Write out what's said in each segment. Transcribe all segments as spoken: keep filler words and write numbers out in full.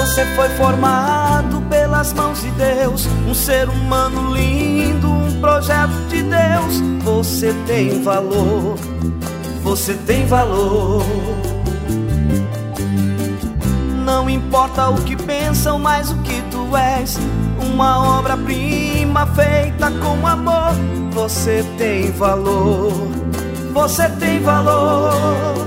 Você foi formado pelas mãos de Deus, um ser humano lindo, um projeto de Deus. Você tem valor, você tem valor. Não importa o que pensam, mas o que tu és, uma obra-prima feita com amor. Você tem valor, você tem valor.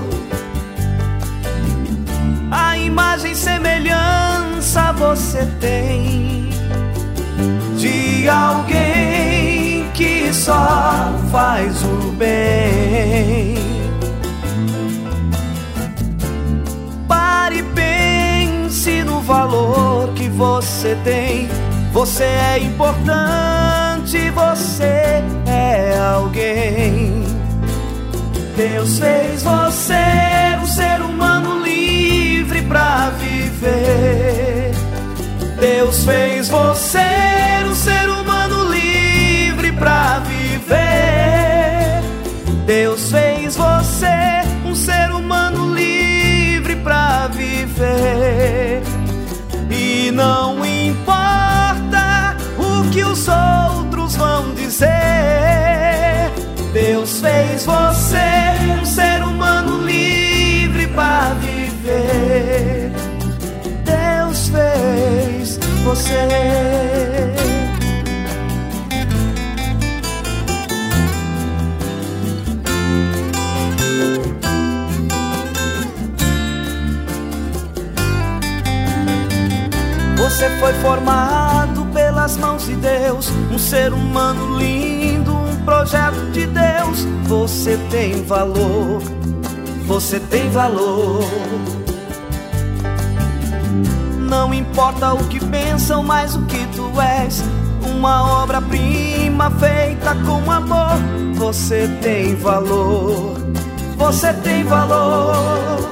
A imagem e semelhança você tem de alguém que só faz o bem. Pare e pense no valor que você tem. Você é importante, você é alguém. Deus fez você um ser humano livre pra viver. Deus fez você um ser humano livre pra viver. Deus fez você um ser humano livre pra viver. E não importa o que os outros vão dizer, Deus fez você um ser humano livre pra viver. Deus fez você. Você foi formado pelas mãos de Deus, um ser humano lindo, um projeto de Deus. Você tem valor, você tem valor. Não importa o que pensam, mas o que tu és, uma obra-prima feita com amor. Você tem valor, você tem valor.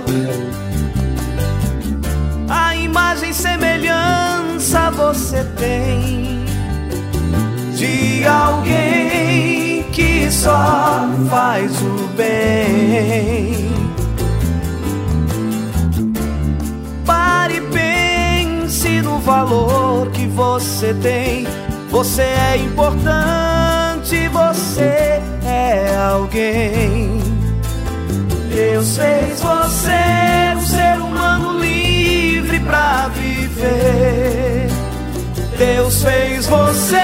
A imagem e semelhança você tem de alguém que só faz o bem. Pare e pense no valor que você tem. Você é importante, você é alguém. Deus fez você um ser humano livre pra viver. Deus fez você